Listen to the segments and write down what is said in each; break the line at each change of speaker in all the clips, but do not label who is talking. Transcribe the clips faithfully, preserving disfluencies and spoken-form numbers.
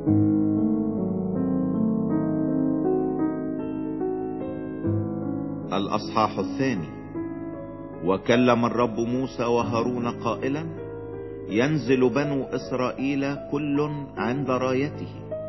الأصحاح الثاني. وكلم الرب موسى وهارون قائلا: ينزل بنو إسرائيل كل عند رايته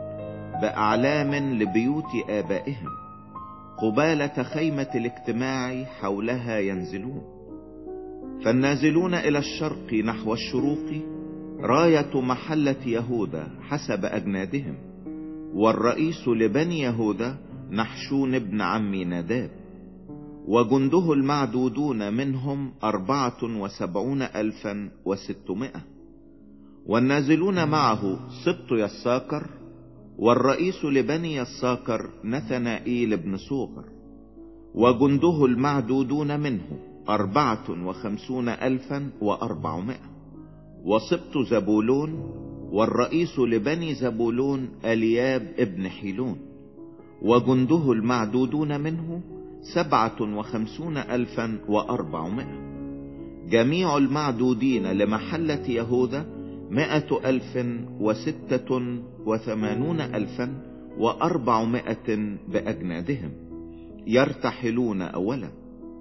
بأعلام لبيوت آبائهم قبالة خيمة الاجتماع حولها ينزلون. فالنازلون إلى الشرق نحو الشروق راية محلة يهوذا حسب أجنادهم، والرئيس لبني يهوذا نحشون ابن عم ناداب، وجنده المعدودون منهم أربعة وسبعون ألفا وستمائة. والنازلون معه سبط يساكر، والرئيس لبني يساكر نثنائيل بن صوغر، وجنده المعدودون منه أربعة وخمسون ألفا وأربعمائة. وسبط زبولون، والرئيس لبني زبولون الياب ابن حيلون، وجنده المعدودون منه سبعة وخمسون ألفا وأربعمائة. جميع المعدودين لمحلة يهوذا مائة ألف وستة وثمانون ألفا وأربعمائة بأجنادهم، يرتحلون أولا.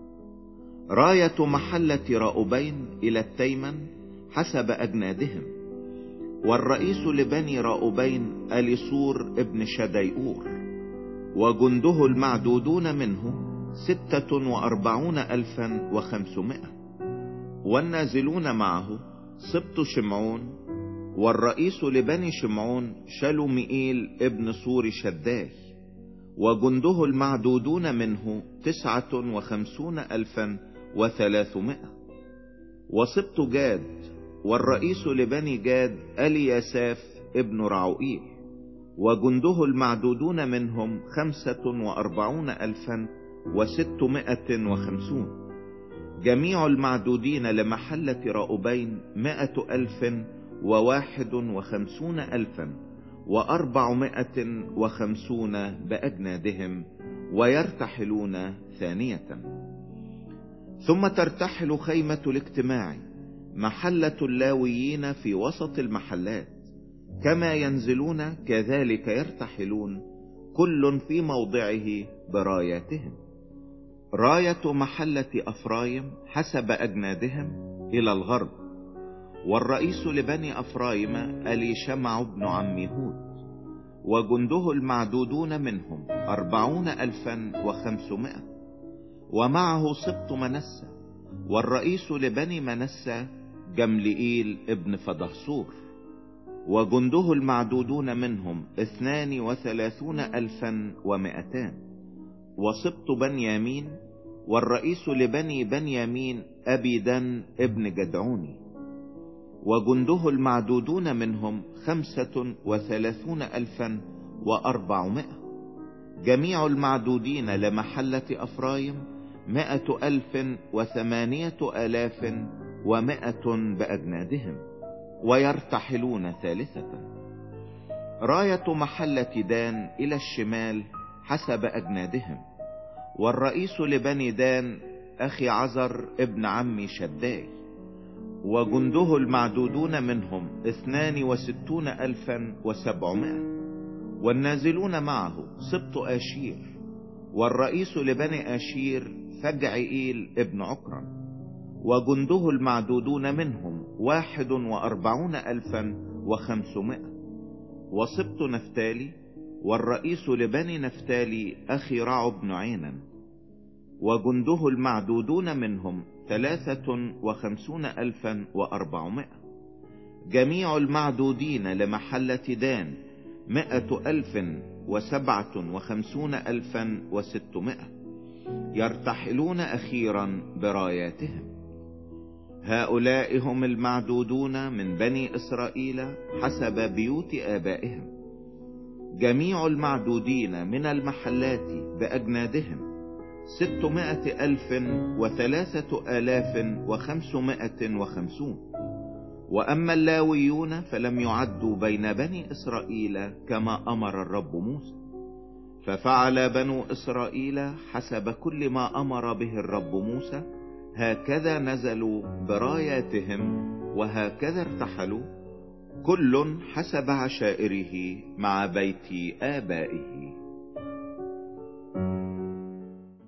راية محلة راؤبين إلى التيمن حسب أجنادهم، والرئيس لبني راؤبين أليصور ابن شديئور، وجنده المعدودون منه ستة وأربعون ألفا وخمسمائة. والنازلون معه سبط شمعون، والرئيس لبني شمعون شلومئيل ابن صور شداي، وجنده المعدودون منه تسعة وخمسون ألفا وثلاثمائة. وسبط جاد، والرئيس لبني جاد الياساف ابن رعوئيل، وجنده المعدودون منهم خمسة وأربعون ألفا وستمائة وخمسون. جميع المعدودين لمحلة راؤبين مائة ألف وواحد وخمسون ألفا وأربعمائة وخمسون بأجنادهم، ويرتحلون ثانية. ثم ترتحل خيمة الاجتماع محلة اللاويين في وسط المحلات، كما ينزلون كذلك يرتحلون كل في موضعه براياتهم. راية محلة أفرايم حسب أجنادهم إلى الغرب، والرئيس لبني أفرايم أليشمع بن عم هود، وجنده المعدودون منهم أربعون ألفا وخمسمائة. ومعه سبط منسى، والرئيس لبني منسى جملئيل ابن فدهصور، وجنده المعدودون منهم اثنان وثلاثون ألفا ومائتان. وسبط بنيامين، والرئيس لبني بنيامين أبيدن ابن جدعوني، وجنده المعدودون منهم خمسة وثلاثون ألفا وأربعمائة. جميع المعدودين لمحلة أفرايم مائة ألف وثمانية آلاف ومائة بأجنادهم، ويرتحلون ثالثة. راية محلة دان إلى الشمال حسب أجنادهم، والرئيس لبني دان أخي عزر ابن عمي شداي، وجنده المعدودون منهم اثنان وستون ألفا وسبعمائة. والنازلون معه سبط آشير، والرئيس لبني آشير فجعئيل ابن عكرم، وجنده المعدودون منهم واحد وأربعون ألفا وخمسمائة. وسبط نفتالي، والرئيس لبني نفتالي أخي رعو بن عينا، وجنده المعدودون منهم ثلاثة وخمسون ألفا وأربعمائة. جميع المعدودين لمحلة دان مائة ألف وسبعة وخمسون ألفا وستمائة، يرتحلون أخيرا براياتهم. هؤلاء هم المعدودون من بني إسرائيل حسب بيوت آبائهم. جميع المعدودين من المحلات بأجنادهم ستمائة ألف وثلاثة آلاف وخمسمائة وخمسون. وأما اللاويون فلم يعدوا بين بني إسرائيل كما أمر الرب موسى، ففعل بنو إسرائيل حسب كل ما أمر به الرب موسى، هكذا نزلوا براياتهم وهكذا ارتحلوا، كل حسب عشائره مع بيت آبائه.